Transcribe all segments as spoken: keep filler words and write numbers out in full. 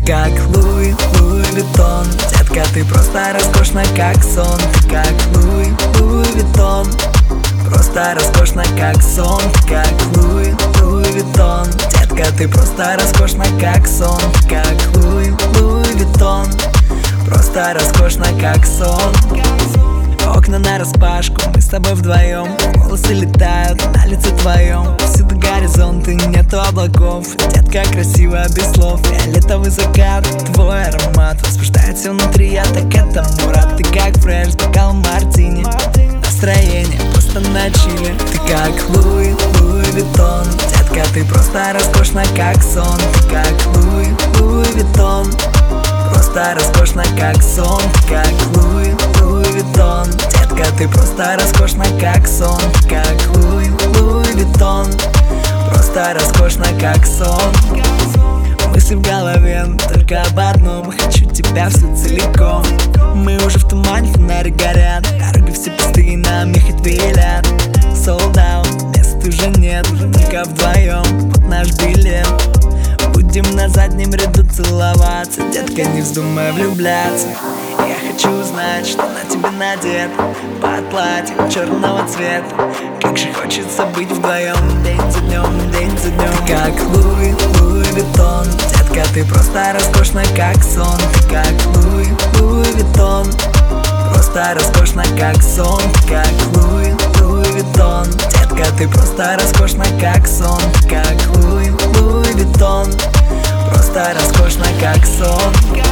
как Луи, Луи Виттон. Детка, ты просто роскошна, как сон. Ты как Луи, Луи Виттон. Просто роскошна, как сон. Ты как Луи, Луи Виттон. Детка, ты просто роскошна, как сон. Ты как Луи, Луи Виттон. Просто роскошна, как сон. Окна нараспашку, мы с тобой вдвоем. Волосы летают на лице твоем. Всюду горизонты, нету облаков. Детка, красиво, без слов. Фиолетовый закат, твой аромат возбуждает все внутри, я так этому рад. Ты как фреш с бокалом мартини. Настроение просто на чили. Ты как Луи, Луи Виттон. Детка, ты просто роскошна, как сон. Ты как Луи, Луи Виттон. Просто роскошна, как сон. Ты как Луи, Луи Виттон. Детка, ты просто роскошна, как сон. Ты как Луи, Луи Виттон. Просто роскошна, как сон. Мысли в голове только об одном. Хочу тебя всю целиком. Мы уже в тумане, фонари горят. Дороги все пустые, нам ехать велят. Sold out, мест уже нет. Только вдвоем, вот наш билет. Будем на заднем ряду целоваться. Детка, не вздумай влюбляться. Я хочу знать, что на тебе надет под платьем черного цвета. Как же хочется быть вдвоем день за днем, день за днем. Ты как Луи, Луи Виттон. Детка, ты просто роскошна, как сон. Ты как Луи, Луи Виттон. Просто роскошна, как сон. Ты как Луи, Луи Виттон. Детка, ты просто роскошна, как сон. Ты как Луи, Луи Виттон. Просто роскошна, как сон.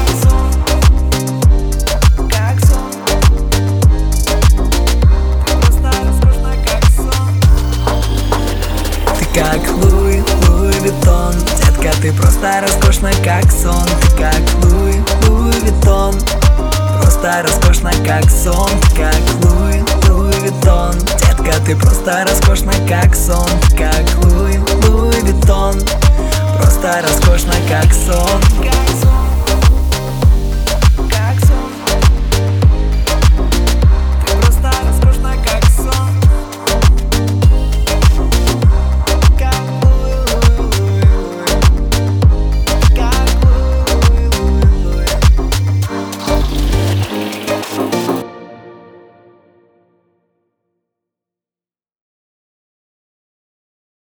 Как Луи, Луи Виттон. Детка, ты просто роскошна, как сон. Ты как Луи, Луи Виттон. Просто роскошна, как сон. Ты как Луи, Луи Виттон. Детка, ты просто роскошна, как сон. Ты как Луи, Луи Виттон. Просто роскошна, как сон.